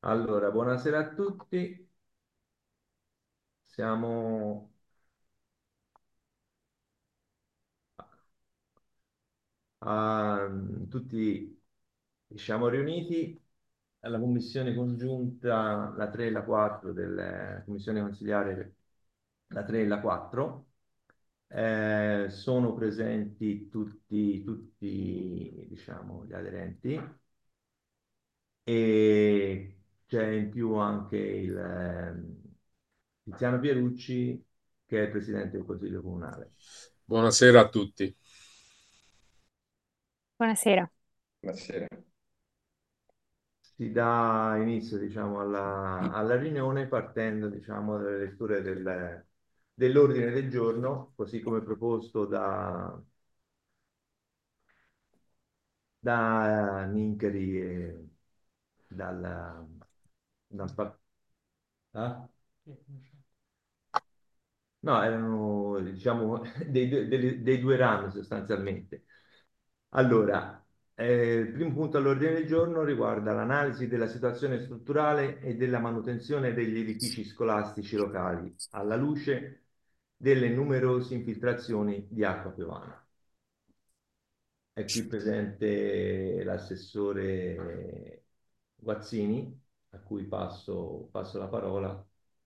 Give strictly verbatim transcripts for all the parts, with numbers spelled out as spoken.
Allora, buonasera a tutti. Siamo ah, tutti, diciamo, riuniti alla commissione congiunta, la tre e la quattro della commissione consigliare, la tre e la quattro. Eh, sono presenti tutti, tutti, diciamo, gli aderenti e c'è in più anche il ehm, Tiziano Pierucci, che è il presidente del Consiglio Comunale. Buonasera a tutti. Buonasera. Buonasera. Si dà inizio, diciamo, alla, alla riunione partendo, diciamo, dalle letture del- dell'ordine del giorno, così come proposto da, da Nincheri e dal, dal pa- ah? No, erano, diciamo, dei, due- delle- dei due rami sostanzialmente. Allora, eh, il primo punto all'ordine del giorno riguarda l'analisi della situazione strutturale e della manutenzione degli edifici scolastici locali, alla luce delle numerose infiltrazioni di acqua piovana. È qui presente l'assessore Guazzini, a cui passo, passo la parola.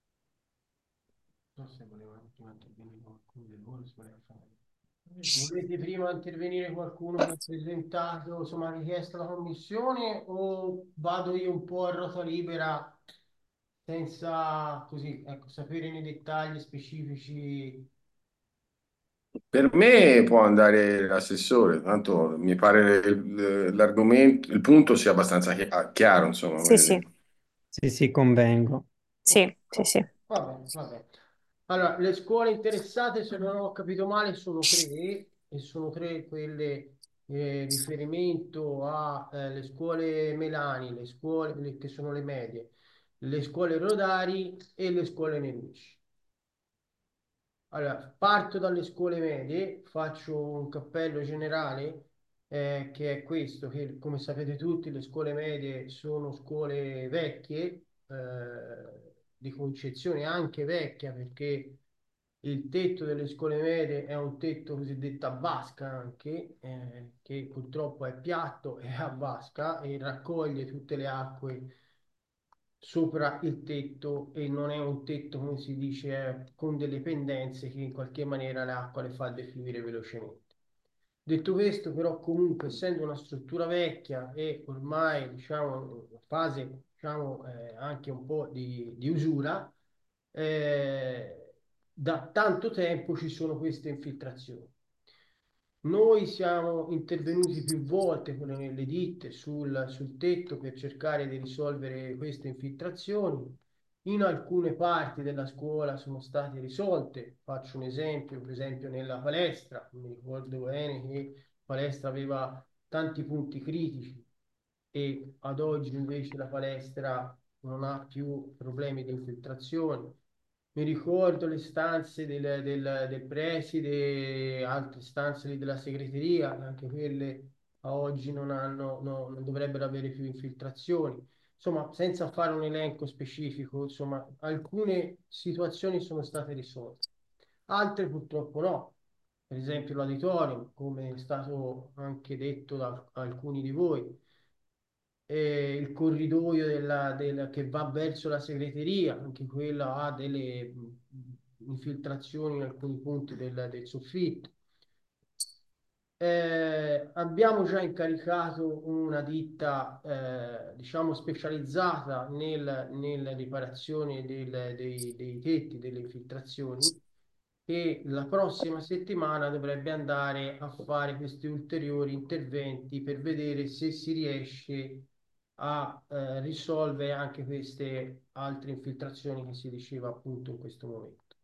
Non so se voleva prima intervenire qualcuno di loro, si voleva fare. Volete prima intervenire qualcuno che ha presentato, insomma, ha richiesto la commissione o vado io un po' a ruota libera senza così, ecco, sapere nei dettagli specifici? Per me può andare l'assessore, tanto mi pare il- l'argomento, il punto sia abbastanza chi- ah, chiaro, insomma, Sì, voglio sì, dire. Sì, sì, convengo. sì, sì, sì. Va bene, va bene. Allora, le scuole interessate, se non ho capito male, sono tre e sono tre quelle eh, riferimento alle scuole Melani, le scuole le- che sono le medie, le scuole Rodari e le scuole Nemici. Allora, parto dalle scuole medie, faccio un cappello generale eh, che è questo, che come sapete tutti le scuole medie sono scuole vecchie, eh, di concezione anche vecchia perché il tetto delle scuole medie è un tetto cosiddetto a vasca anche, eh, che purtroppo è piatto e a vasca e raccoglie tutte le acque sopra il tetto e non è un tetto, come si dice, eh, con delle pendenze che in qualche maniera l'acqua le fa defluire velocemente. Detto questo, però, comunque, essendo una struttura vecchia e ormai, diciamo, in fase, diciamo, eh, anche un po' di, di usura, eh, da tanto tempo ci sono queste infiltrazioni. Noi siamo intervenuti più volte con le ditte sul, sul tetto per cercare di risolvere queste infiltrazioni. In alcune parti della scuola sono state risolte. Faccio un esempio, per esempio nella palestra. Mi ricordo bene che la palestra aveva tanti punti critici e ad oggi invece la palestra non ha più problemi di infiltrazione. Mi ricordo le stanze del, del, del preside, altre stanze lì della segreteria, anche quelle a oggi non hanno, no, non dovrebbero avere più infiltrazioni. Insomma, senza fare un elenco specifico, insomma, alcune situazioni sono state risolte, altre purtroppo no. Per esempio l'auditorium, come è stato anche detto da alcuni di voi, eh, il corridoio della- del- che va verso la segreteria, anche quella ha delle mh, infiltrazioni in alcuni punti del, del soffitto. Eh, abbiamo già incaricato una ditta, eh, diciamo, specializzata nel, nella riparazione del- dei, dei tetti, delle infiltrazioni, e la prossima settimana dovrebbe andare a fare questi ulteriori interventi per vedere se si riesce a eh, risolvere anche queste altre infiltrazioni che si diceva appunto in questo momento.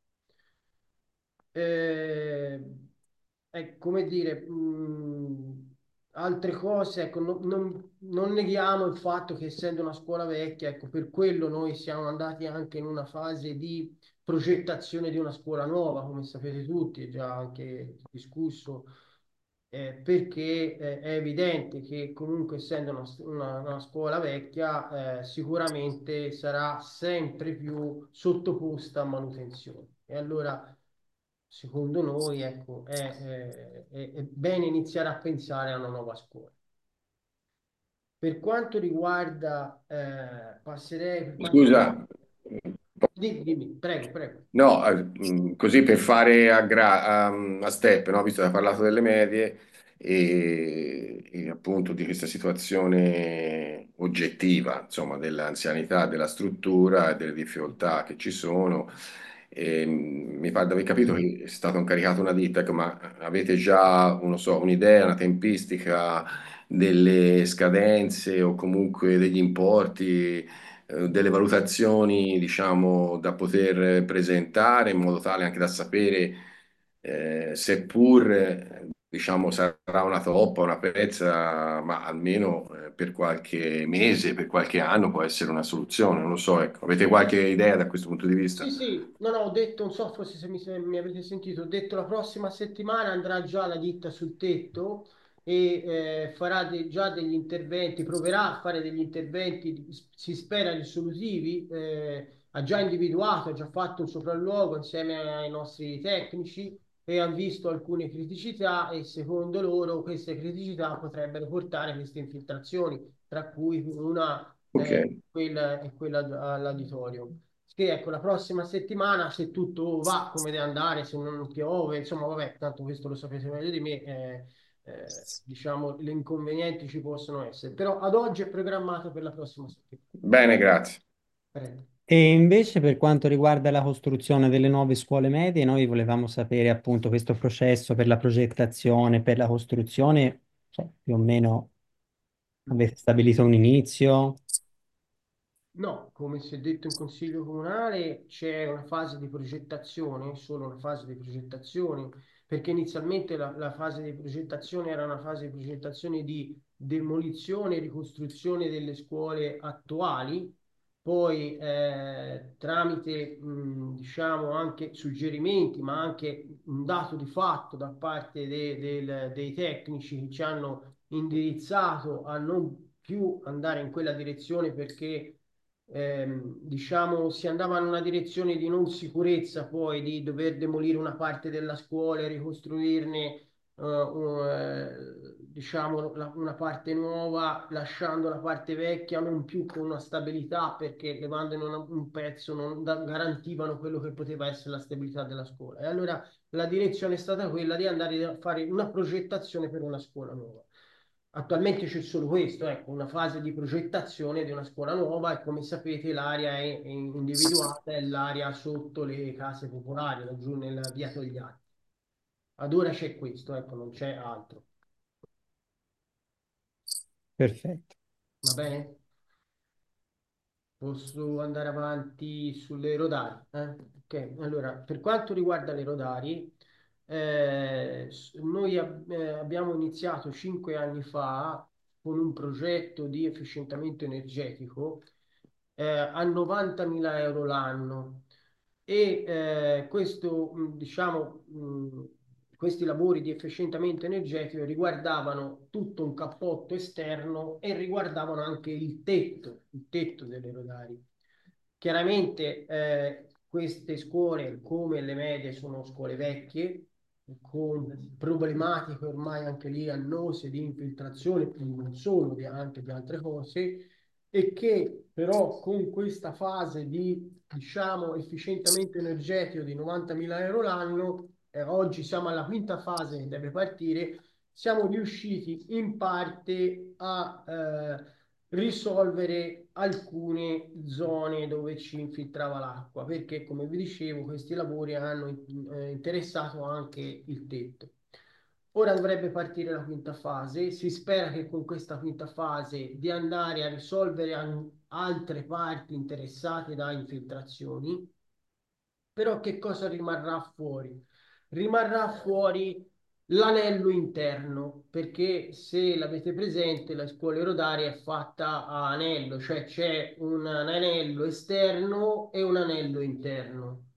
Eh, è come dire, mh, altre cose, ecco, non, non- non neghiamo il fatto che essendo una scuola vecchia, ecco, per quello noi siamo andati anche in una fase di progettazione di una scuola nuova, come sapete tutti, è già anche discusso eh, perché eh, è evidente che comunque essendo una, una- una scuola vecchia, eh, sicuramente sarà sempre più sottoposta a manutenzione. E allora, secondo noi, ecco, è, è- è- è bene iniziare a pensare a una nuova scuola. Per quanto riguarda, eh, passerei per quanto riguarda... Scusa, Dimmi, dimmi, prego, prego. no, eh, mh, così per fare a, gra- a, a step, no? Visto che hai parlato delle medie e, e appunto di questa situazione oggettiva, insomma, dell'anzianità, della struttura e delle difficoltà che ci sono. E, mh, mi pare di aver capito che è stata incaricata una ditta, ecco, ma avete già, non so, un'idea, una tempistica delle scadenze o comunque degli importi? Eh, delle valutazioni, diciamo, da poter presentare in modo tale anche da sapere, eh, seppur, eh, diciamo, sarà una toppa, una pezza, ma almeno eh, per qualche mese, per qualche anno può essere una soluzione, non lo so, ecco. Avete qualche idea da questo punto di Sì, vista? sì, no, no, ho detto, non so forse se mi, se mi avete sentito, ho detto la prossima settimana andrà già la ditta sul tetto e eh, farà de- già degli interventi, proverà a fare degli interventi, di- si spera risolutivi, eh, ha già individuato, ha già fatto un sopralluogo insieme ai nostri tecnici e ha visto alcune criticità e secondo loro queste criticità potrebbero portare a queste infiltrazioni, tra cui una Ok, è quella, è quella all'auditorium. Sì, ecco, la prossima settimana, se tutto va come deve andare, se non piove, insomma, vabbè, tanto questo lo sapete meglio di me, eh, eh, diciamo, le inconvenienti ci possono essere, però ad oggi è programmato per la prossima settimana. bene, grazie. Prego. E invece per quanto riguarda la costruzione delle nuove scuole medie, noi volevamo sapere appunto questo processo per la progettazione, per la costruzione, cioè, più o meno avete stabilito un inizio? No, come si è detto in Consiglio Comunale, c'è una fase di progettazione, solo una fase di progettazione, perché inizialmente la, la fase di progettazione era una fase di progettazione di demolizione e ricostruzione delle scuole attuali, poi eh, tramite mh, diciamo anche suggerimenti, ma anche un dato di fatto da parte de- del- dei tecnici che ci hanno indirizzato a non più andare in quella direzione perché ehm, diciamo, si andava in una direzione di non sicurezza, poi di dover demolire una parte della scuola e ricostruirne, eh, un- eh, diciamo, la- una parte nuova, lasciando la parte vecchia non più con una stabilità, perché levandone una- un pezzo non da- garantivano quello che poteva essere la stabilità della scuola. E allora la direzione è stata quella di andare a fare una progettazione per una scuola nuova. Attualmente c'è solo questo, ecco, una fase di progettazione di una scuola nuova e come sapete l'area è, è individuata, è l'area sotto le case popolari, laggiù nella via Togliatti. Ad ora c'è questo, ecco, non c'è altro. Perfetto. Va bene? Posso andare avanti sulle rodari? Eh? Ok, allora, per quanto riguarda le rodari, eh, s- noi ab- eh, abbiamo iniziato cinque anni fa con un progetto di efficientamento energetico eh, a novantamila euro l'anno e eh, questo, mh, diciamo, mh, questi lavori di efficientamento energetico riguardavano tutto un cappotto esterno e riguardavano anche il tetto, il tetto delle rodarie. Chiaramente eh, queste scuole, come le medie, sono scuole vecchie, con problematiche ormai anche lì annose di infiltrazione, non solo, di- anche di altre cose, e che però con questa fase di, diciamo, efficientamento energetico di novantamila euro l'anno, eh, oggi siamo alla quinta fase che deve partire, siamo riusciti in parte a eh, risolvere alcune zone dove ci infiltrava l'acqua, perché come vi dicevo questi lavori hanno eh, interessato anche il tetto. Ora dovrebbe partire la quinta fase, si spera che con questa quinta fase di andare a risolvere an- altre parti interessate da infiltrazioni, però che cosa rimarrà fuori? Rimarrà fuori l'anello interno, perché se l'avete presente, la scuola rodaria è fatta a anello, cioè c'è un anello esterno e un anello interno.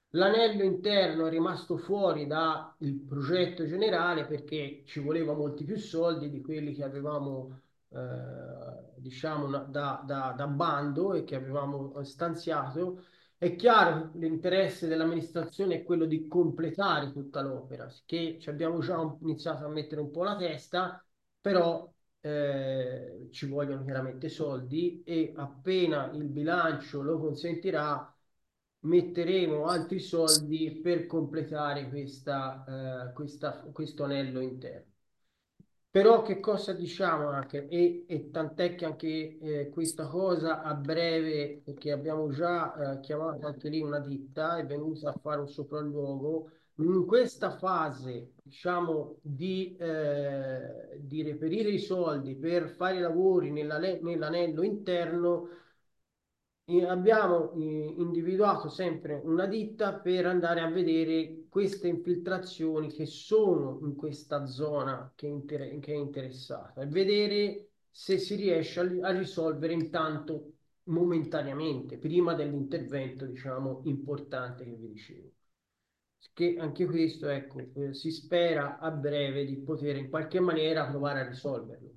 L'anello interno è rimasto fuori dal progetto generale perché ci voleva molti più soldi di quelli che avevamo, eh, diciamo, una- da, da- da bando e che avevamo stanziato. È chiaro che l'interesse dell'amministrazione è quello di completare tutta l'opera, che ci abbiamo già un- iniziato a mettere un po' la testa, però eh, ci vogliono chiaramente soldi e appena il bilancio lo consentirà metteremo altri soldi per completare questa, eh, questa- questo anello interno. Però che cosa diciamo anche, e, e tant'è che anche eh, questa cosa a breve, perché abbiamo già eh, chiamato anche lì una ditta, è venuta a fare un sopralluogo, in questa fase, diciamo, di, eh, di reperire i soldi per fare i lavori nella- nell'anello interno, eh, abbiamo eh, individuato sempre una ditta per andare a vedere queste infiltrazioni che sono in questa zona che, inter- che è interessata e vedere se si riesce a, a risolvere intanto momentaneamente, prima dell'intervento, diciamo, importante che vi dicevo. Che anche questo, ecco, eh, si spera a breve di poter in qualche maniera provare a risolverlo.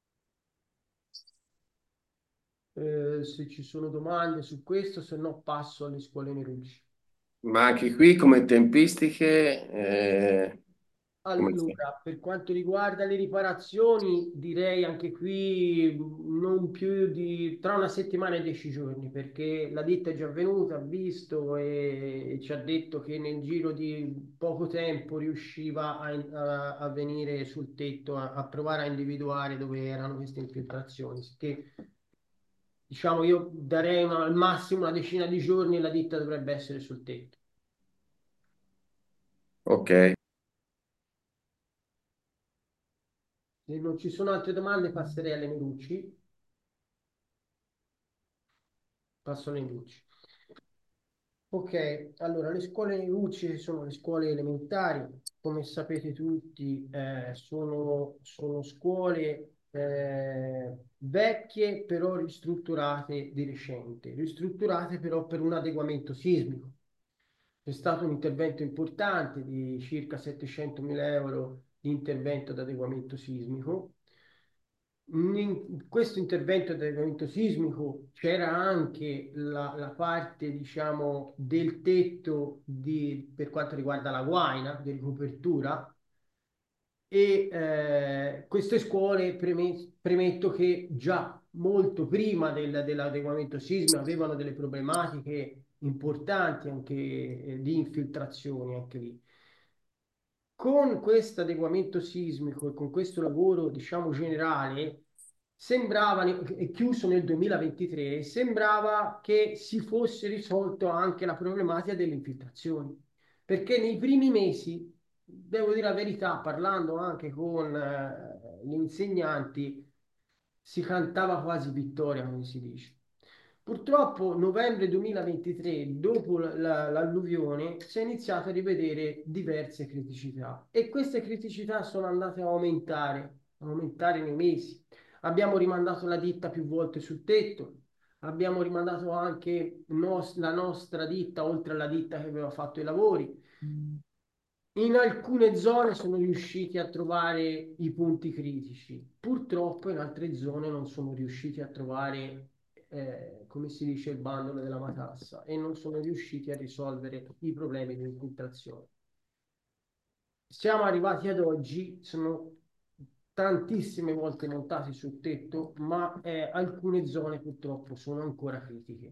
Eh, se ci sono domande su questo, se no passo alle scuole Nerucci. Ma anche qui come tempistiche, eh, come sta? Allora, per quanto riguarda le riparazioni, direi anche qui mh, non più di tra una settimana e dieci giorni, perché la ditta è già venuta, ha visto e ci ha detto che nel giro di poco tempo riusciva a, a- a venire sul tetto, a, a provare a individuare dove erano queste infiltrazioni. Che, diciamo, io darei una- al massimo una decina di giorni e la ditta dovrebbe essere sul tetto. Ok. Se non ci sono altre domande, passerei alle Melucci. Passo alle luci. Ok, allora le scuole luci sono le scuole elementari, come sapete tutti, eh, sono, sono scuole eh, vecchie però ristrutturate di recente, ristrutturate però per un adeguamento sismico. C'è stato un intervento importante di circa settecentomila euro di intervento ad adeguamento sismico. In questo intervento di adeguamento sismico c'era anche la, la parte, diciamo, del tetto di- per quanto riguarda la guaina, di ricopertura, e eh, queste scuole preme- premetto che già molto prima del- dell'adeguamento sismico avevano delle problematiche importanti anche eh, di infiltrazioni anche lì. Con questo adeguamento sismico e con questo lavoro, diciamo, generale, sembrava, è chiuso nel duemilaventitré, sembrava che si fosse risolto anche la problematica delle infiltrazioni, perché nei primi mesi, devo dire la verità, parlando anche con eh, gli insegnanti, si cantava quasi vittoria, come si dice. Purtroppo, novembre duemilaventitré, dopo la- la- l'alluvione, si è iniziato a rivedere diverse criticità e queste criticità sono andate a aumentare, a aumentare nei mesi. Abbiamo rimandato la ditta più volte sul tetto, abbiamo rimandato anche nos- la nostra ditta, oltre alla ditta che aveva fatto i lavori. In alcune zone sono riusciti a trovare i punti critici, purtroppo in altre zone non sono riusciti a trovare, eh, come si dice, il bandolo della matassa e non sono riusciti a risolvere i problemi di infiltrazione. Siamo arrivati ad oggi, sono tantissime volte montati sul tetto, ma eh, alcune zone purtroppo sono ancora critiche.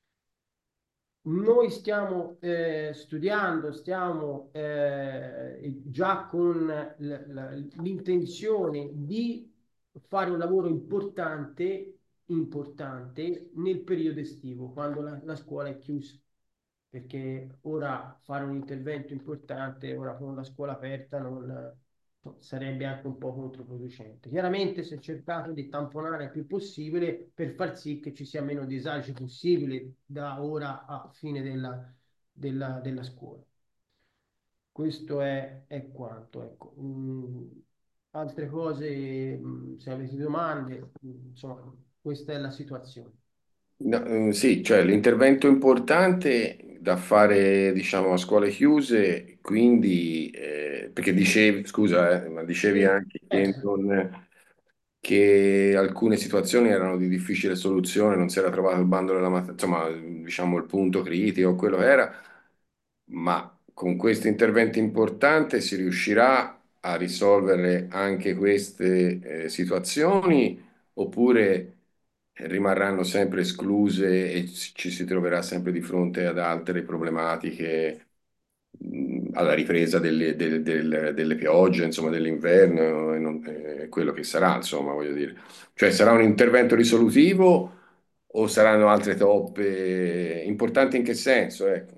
Noi stiamo eh, studiando, stiamo eh, già con l- l- l'intenzione di fare un lavoro importante, importante nel periodo estivo, quando la, la scuola è chiusa, perché ora fare un intervento importante, ora con la scuola aperta, non, sarebbe anche un po' controproducente. Chiaramente si è cercato di tamponare il più possibile per far sì che ci sia meno disagi possibile da ora a fine della, della, della scuola. Questo è, è quanto. Ecco. Mm, altre cose, mm, se avete domande, mm, insomma, questa è la situazione. No, eh, sì, cioè l'intervento importante da fare, diciamo, a scuole chiuse, quindi, eh, perché dicevi, scusa, eh, ma dicevi Sì, anche che, certo. non- che alcune situazioni erano di difficile soluzione, non si era trovato il bando della mat- insomma, diciamo, il punto critico, quello che era, ma con questo intervento importante si riuscirà a risolvere anche queste, eh, situazioni, oppure rimarranno sempre escluse e ci si troverà sempre di fronte ad altre problematiche, mh, alla ripresa delle, del- del- delle piogge, insomma, dell'inverno e non- e quello che sarà, insomma, voglio dire. Cioè, sarà un intervento risolutivo o saranno altre toppe importanti in che senso? Ecco.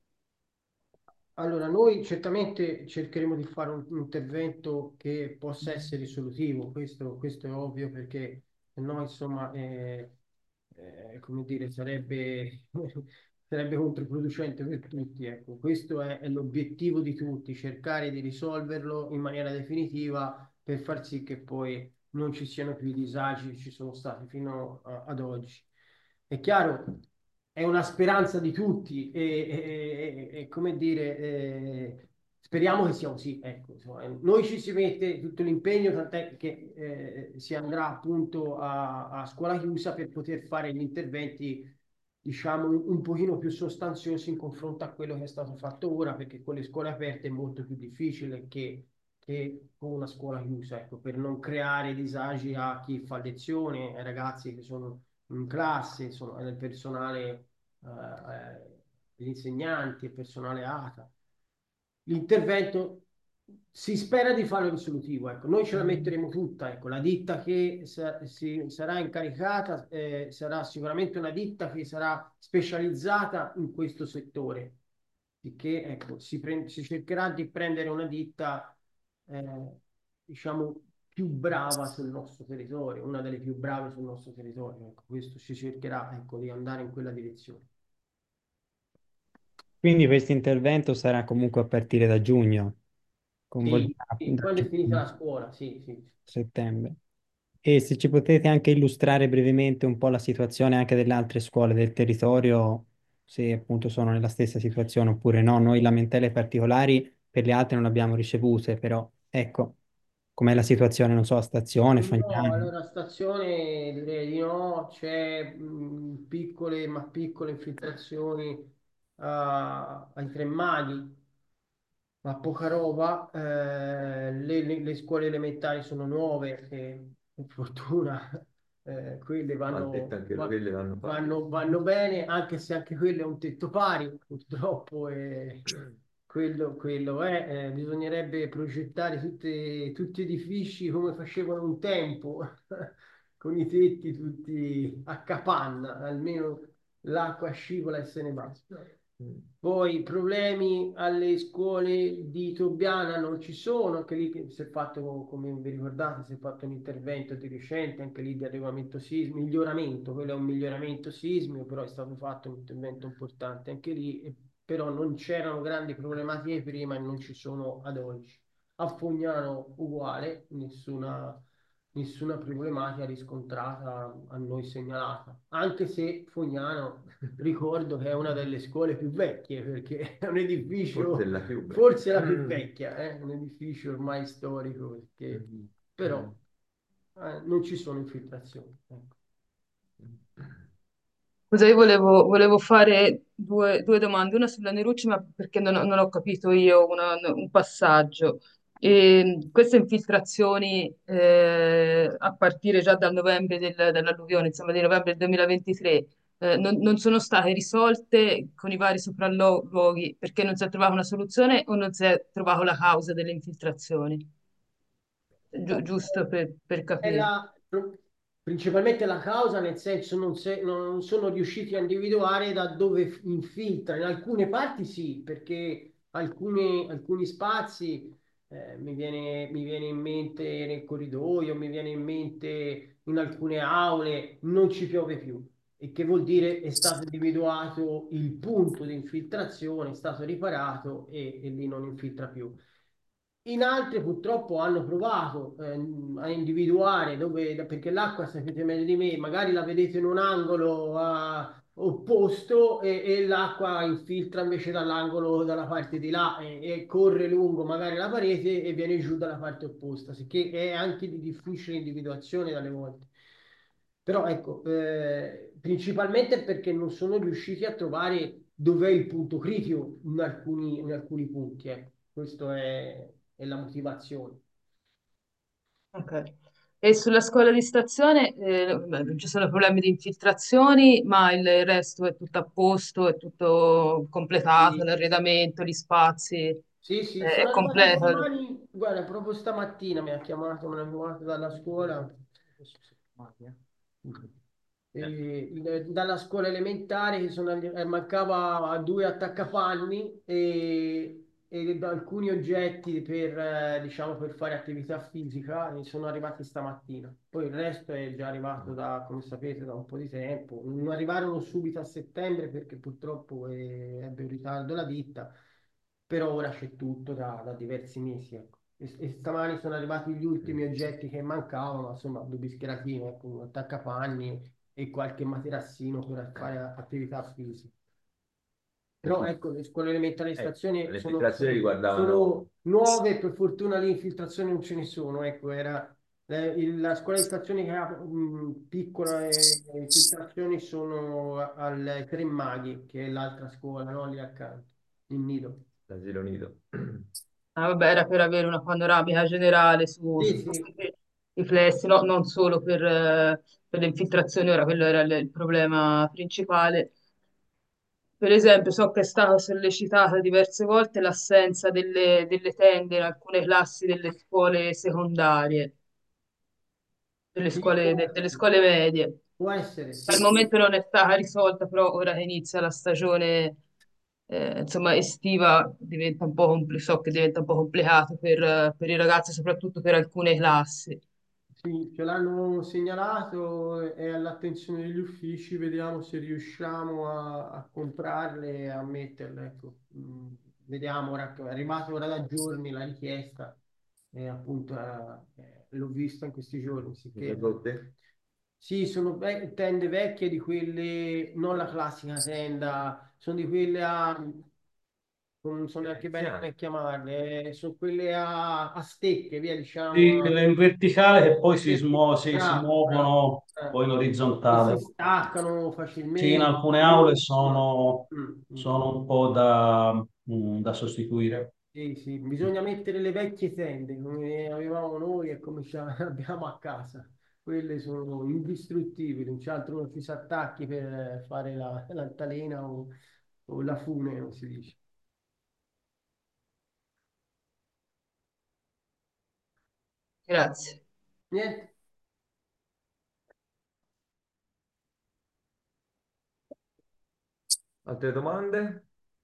Allora, noi certamente cercheremo di fare un, un intervento che possa essere risolutivo, questo, questo è ovvio perché se no, insomma, eh, eh, come dire, sarebbe, sarebbe controproducente per tutti. Ecco. Questo è, è l'obiettivo di tutti, cercare di risolverlo in maniera definitiva per far sì che poi non ci siano più i disagi che ci sono stati fino a- ad oggi. È chiaro, è una speranza di tutti e, e- e- e, come dire, eh, speriamo che sia così. Ecco, insomma, noi ci si mette tutto l'impegno, tant'è che eh, si andrà appunto a, a scuola chiusa per poter fare gli interventi, diciamo, un, un pochino più sostanziosi in confronto a quello che è stato fatto ora, perché con le scuole aperte è molto più difficile che, che con una scuola chiusa, ecco, per non creare disagi a chi fa lezione, ai ragazzi che sono in classe, insomma, del personale, eh, eh, gli insegnanti, il personale A T A. L'intervento si spera di farlo risolutivo, ecco. Noi ce la metteremo tutta, ecco. La ditta che sa- si, sarà incaricata eh, sarà sicuramente una ditta che sarà specializzata in questo settore, di che ecco, si, pre- si cercherà di prendere una ditta eh, diciamo più brava sul nostro territorio, una delle più brave sul nostro territorio. Ecco, questo si cercherà, ecco, di andare in quella direzione. Quindi questo intervento sarà comunque a partire da giugno, Sì, coinvolgerà sì, da quando è finita giugno la scuola, sì, sì. a settembre. E se ci potete anche illustrare brevemente un po' la situazione anche delle altre scuole del territorio, se appunto sono nella stessa situazione oppure no. Noi lamentele particolari per le altre non abbiamo ricevute, però ecco, com'è la situazione, non so, a Stazione, No, Fagnano. allora stazione direi di no, c'è mh, piccole ma piccole infiltrazioni a- ai Tre Maghi, ma poca roba. Eh, le, le- le scuole elementari sono nuove e per fortuna eh, quelle Va detto vanno, anche va- quelle vanno fatte. vanno, vanno bene, anche se anche quello è un tetto pari, purtroppo. E quello, quello è, eh, bisognerebbe progettare tutte- tutti edifici come facevano un tempo, con i tetti tutti a capanna, almeno l'acqua scivola e se ne va. Mm. Poi problemi alle scuole di Tobbiana non ci sono, anche lì che si è fatto, come vi ricordate, si è fatto un intervento di recente, anche lì di adeguamento sismico, miglioramento, quello è un miglioramento sismico, però è stato fatto un intervento importante anche lì, e- però non c'erano grandi problematiche prima e non ci sono ad oggi. A Fognano uguale, nessuna nessuna problematica riscontrata a noi segnalata, anche se Fognano ricordo che è una delle scuole più vecchie perché è un Forse è edificio, la più bella. forse la più vecchia, è un edificio ormai storico, perché, però eh, non ci sono infiltrazioni. Ecco. Scusa, io volevo, volevo fare due, due domande, una sulla Nerucci, ma perché non, ho non ho capito io una- un passaggio. E queste infiltrazioni eh, a partire già dal novembre del- dell'alluvione, insomma di novembre del duemilaventitré, eh, non, non sono state risolte con i vari sopralluoghi perché non si è trovata una soluzione o non si è trovata la causa delle infiltrazioni? Giu- giusto per, per È capire. la, principalmente la causa, nel senso non, se- non sono riusciti a individuare da dove f- infiltra. In alcune parti sì, perché alcuni, alcuni spazi, eh, mi viene, mi viene in mente nel corridoio, mi viene in mente in alcune aule, non ci piove più. Il che vuol dire è stato individuato il punto di infiltrazione, è stato riparato e, e lì non infiltra più. In altre purtroppo hanno provato ehm, a individuare dove, perché l'acqua, sapete meglio di me, magari la vedete in un angolo a opposto e, e l'acqua infiltra invece dall'angolo dalla parte di là e, e corre lungo magari la parete e viene giù dalla parte opposta, sicché è anche di difficile individuazione dalle volte. Però ecco, eh, principalmente perché non sono riusciti a trovare dov'è il punto critico in alcuni, in alcuni punti. Ecco. Questa è, è la motivazione. Ok. E sulla scuola di stazione eh, beh, non ci sono problemi di infiltrazioni, ma il resto è tutto a posto, è tutto completato, Sì, l'arredamento, gli spazi, sì, sì, eh, è sono arrivati completo. stamani, guarda, proprio stamattina mi ha chiamato, me l'ha chiamato dalla scuola. E, il- dalla scuola elementare che sono, arri- eh, mancava due attaccapanni e, e da alcuni oggetti per, eh, diciamo, per fare attività fisica e sono arrivati stamattina. Poi il resto è già arrivato da, come sapete, da un po' di tempo. Non arrivarono subito a settembre perché purtroppo eh, ebbe un ritardo la ditta, però ora c'è tutto da, da diversi mesi, ecco. E, e stamani sono arrivati gli ultimi oggetti che mancavano, insomma, due bischeratine, ecco, un attaccapanni e qualche materassino per fare attività fisica. Però ecco, le scuole elementari e Eh, stazioni le sono, filtrazioni sono, riguardavano sono nuove, per fortuna le infiltrazioni non ce ne sono. Ecco, era eh, il- la scuola di stazioni che ha mh, piccola e le infiltrazioni sono a- al Tre Maghi, che è l'altra scuola, no? Lì accanto, in Nido. l'asilo nido. Ah, vabbè, era per avere una panoramica generale su, Sì, su sì, tutti i riflessi, no? Non solo per, eh, per le infiltrazioni, ora quello era il, il problema principale. Per esempio, so che è stata sollecitata diverse volte l'assenza delle, delle tende in alcune classi delle scuole secondarie, delle sì, scuole, può de- delle essere, scuole medie. può essere, Al sì, sì. momento non è stata risolta, però ora che inizia la stagione, eh, insomma, estiva, diventa un po' compl- so che diventa un po' complicato per, eh, per i ragazzi, soprattutto per alcune classi. Sì, ce l'hanno segnalato, è all'attenzione degli uffici, vediamo se riusciamo a, a comprarle e a metterle. Ecco. Mm, vediamo, ora, che è arrivata ora da giorni la richiesta e appunto eh, l'ho vista in questi giorni. Mi sono Sicché, rotte? sì, sono ve- tende vecchie di quelle, non la classica tenda, sono di quelle a, non so neanche bene Anziani. come chiamarle, eh, sono quelle a, a stecche, via Sì, diciamo. quelle in verticale che poi si, Perché- smuo- si, si Bravo, bravo. muovono Eh, poi in che si orizzontale. staccano Sì, in facilmente. alcune aule Mm, sono, mm, mm. sono un po' da, mm, da sostituire. Sì, sì, bisogna mettere le vecchie tende come avevamo noi e come ce abbiamo a casa. Quelle sono indistruttibili, non c'è altro non ci si attacchi per fare la- l'altalena o, o la fune, non si dice. Grazie. Niente. Altre domande?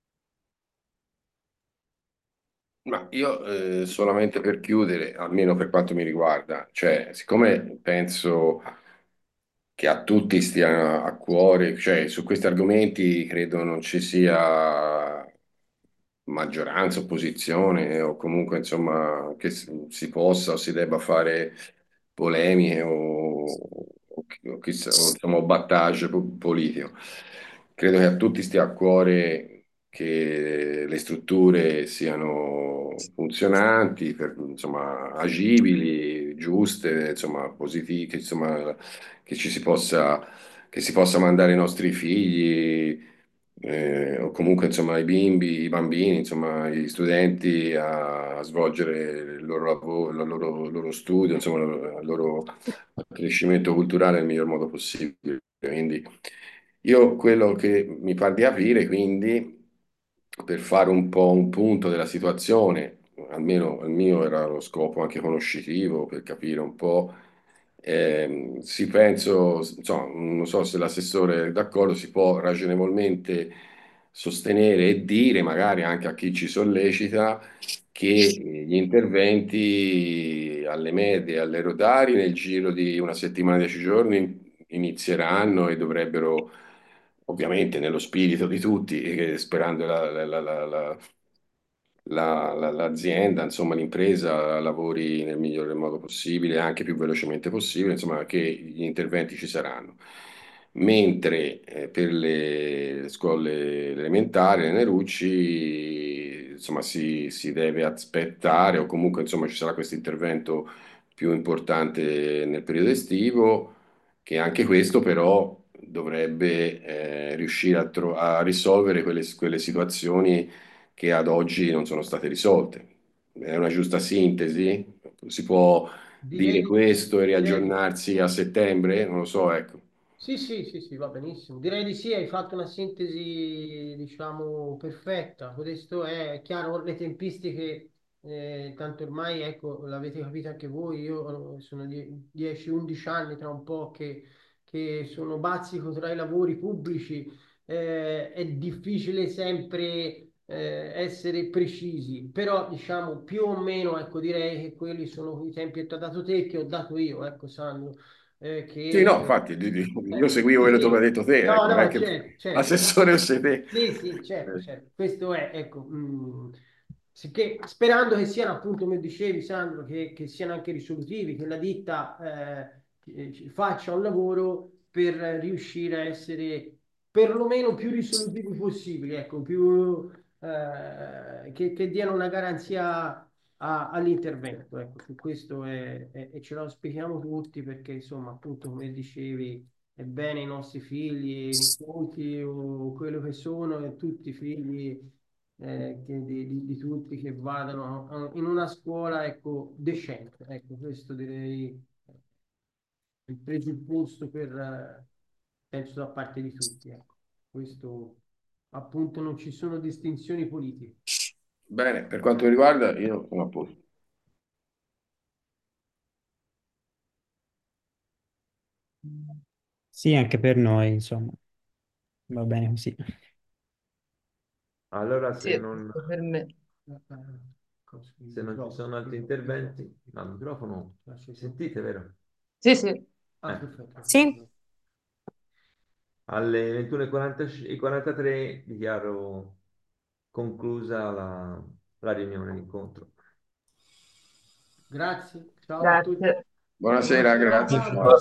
Ma io eh, solamente per chiudere, almeno per quanto mi riguarda, cioè, siccome penso che a tutti stia a cuore, cioè su questi argomenti credo non ci sia maggioranza, opposizione o comunque insomma che si si possa o si debba fare polemiche o, o, chi- o chissà, o, insomma, o battage po- politico. Credo che a tutti stia a cuore che le strutture siano funzionanti, per- insomma, agibili, giuste, insomma, positive, che, insomma, che ci si possa, che si possa mandare i nostri figli eh, o comunque insomma i bimbi, i bambini, insomma gli studenti a, a svolgere il loro lavoro, il loro, il loro studio, insomma il loro crescimento culturale nel miglior modo possibile. Quindi io quello che mi pare di aprire, quindi per fare un po' un punto della situazione, almeno il mio era lo scopo anche conoscitivo, per capire un po'. Ehm, si penso, insomma, non so se l'assessore è d'accordo, si può ragionevolmente sostenere e dire, magari anche a chi ci sollecita, che gli interventi alle medie e alle rodari nel giro di una settimana, dieci giorni inizieranno e dovrebbero, ovviamente nello spirito di tutti, eh, sperando la, la- la- la- la- la- la- l'azienda, insomma l'impresa lavori nel migliore modo possibile, anche più velocemente possibile, insomma che gli interventi ci saranno. mentre eh, per le scuole elementari, le Nerucci, insomma, si, si deve aspettare o comunque insomma, ci sarà questo intervento più importante nel periodo estivo, che anche questo però dovrebbe eh, riuscire a, tro- a risolvere quelle, quelle situazioni che ad oggi non sono state risolte. È una giusta sintesi? Si può dire Direi, questo e direi riaggiornarsi a settembre? Non lo so, ecco. Sì, sì, sì, sì, va benissimo. Direi di sì, hai fatto una sintesi, diciamo, perfetta. Questo è chiaro, le tempistiche, eh, tanto ormai, ecco, l'avete capito anche voi, io eh, sono die- dieci undici anni tra un po' che, che sono bazzico tra i lavori pubblici, eh, è difficile sempre eh, essere precisi, però diciamo più o meno, ecco, direi che quelli sono i tempi che ti ho dato te, che ho dato io, ecco, Sandro, eh, Sì, no, che... infatti, di- di- io Eh, seguivo sì, quello che tu mi hai sì. detto te, No, ecco, non è no, che certo, certo. l'assessore o sei te. Sì, sì, certo, Eh, certo. Questo è, ecco, mh, sicché- sperando che siano appunto, come dicevi, Sandro, che, che siano anche risolutivi, che la ditta eh, che- ci faccia un lavoro per riuscire a essere perlomeno più risolutivi possibili, ecco, più, eh, che, che diano una garanzia a- all'intervento. Ecco, su questo è, è- e ce lo auspichiamo tutti perché, insomma, appunto, come dicevi è bene i nostri figli, i nipoti o quello che sono, e tutti i figli eh, che- di, di- di tutti che vadano a- in una scuola, ecco, decente. Ecco, questo direi è il presupposto per, eh, penso da parte di tutti. Ecco. Questo appunto non ci sono distinzioni politiche. Bene, per quanto mi riguarda, io sono a posto. Sì, anche per noi, insomma, va bene così. Allora, Sì, se non, per me. Eh, eh, cosa- il se non ci microfono, sono altri il interventi, microfono. no, il microfono, Lascia il microfono. sentite, vero? Sì, sì. Ah, Eh. Sì? perfetto. Alle ventuno e quarantatré dichiaro conclusa la, la riunione, l'incontro. Grazie, ciao a tutti. Grazie. Buona Buonasera, serata. grazie. Sì. Ciao.